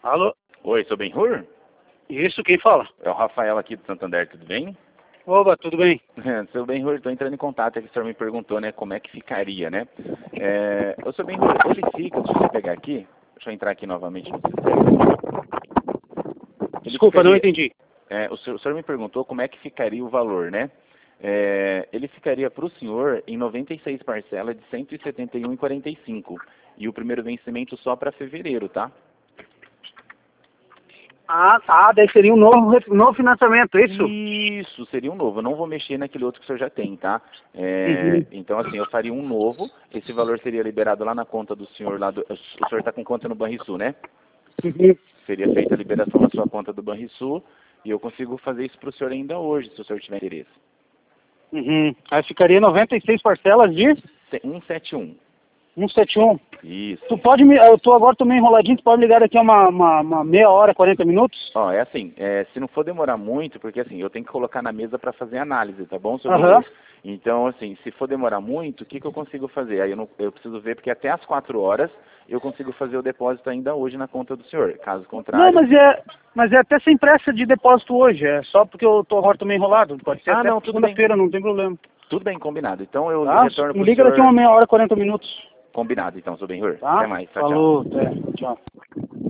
Alô? Oi, sou Ben-Hur? Isso, quem fala? É o Rafael aqui do Santander, tudo bem? Oba, tudo bem? Seu Ben-Hur, estou entrando em contato, é que o senhor me perguntou, né, como é que ficaria, né? Ô, seu Ben-Hur, ele fica, deixa eu pegar aqui, deixa eu entrar aqui novamente no sistema. Desculpa, não entendi. O senhor me perguntou como é que ficaria o valor, né? Ele ficaria para o senhor em 96 parcelas de 171,45 e o primeiro vencimento só para fevereiro, tá? Ah, tá, daí seria um novo financiamento, é isso? Isso, seria um novo. Eu não vou mexer naquele outro que o senhor já tem, tá? Uhum. Então, assim, eu faria um novo. Esse valor seria liberado lá na conta do senhor, o senhor está com conta no Banrisul, né? Uhum. Seria feita a liberação na sua conta do Banrisul e eu consigo fazer isso para o senhor ainda hoje, se o senhor tiver interesse. Uhum. Aí ficaria 96 parcelas de 171. 171. Isso. Tu pode me, agora tô meio enroladinho, tu pode ligar daqui a uma meia hora, 40 minutos? Ó, é assim, se não for demorar muito, porque assim, eu tenho que colocar na mesa para fazer análise, tá bom, seu Aham. Ben-Hur? Então, assim, se for demorar muito, o que eu consigo fazer? Aí eu preciso ver, porque até às 4 horas eu consigo fazer o depósito ainda hoje na conta do senhor. Caso Não, contrário... mas é até sem pressa de depósito hoje, é só porque eu agora tô meio enrolado, pode ser Ah, até não, tudo bem. segunda-feira, não tem problema. Tudo bem, combinado. Então eu Tá? retorno Me pro liga daqui a senhor... uma meia hora, 40 minutos. Combinado, então, seu Ben-Hur. Tá? Até mais, tchau, tchau. Falou, até. Tchau.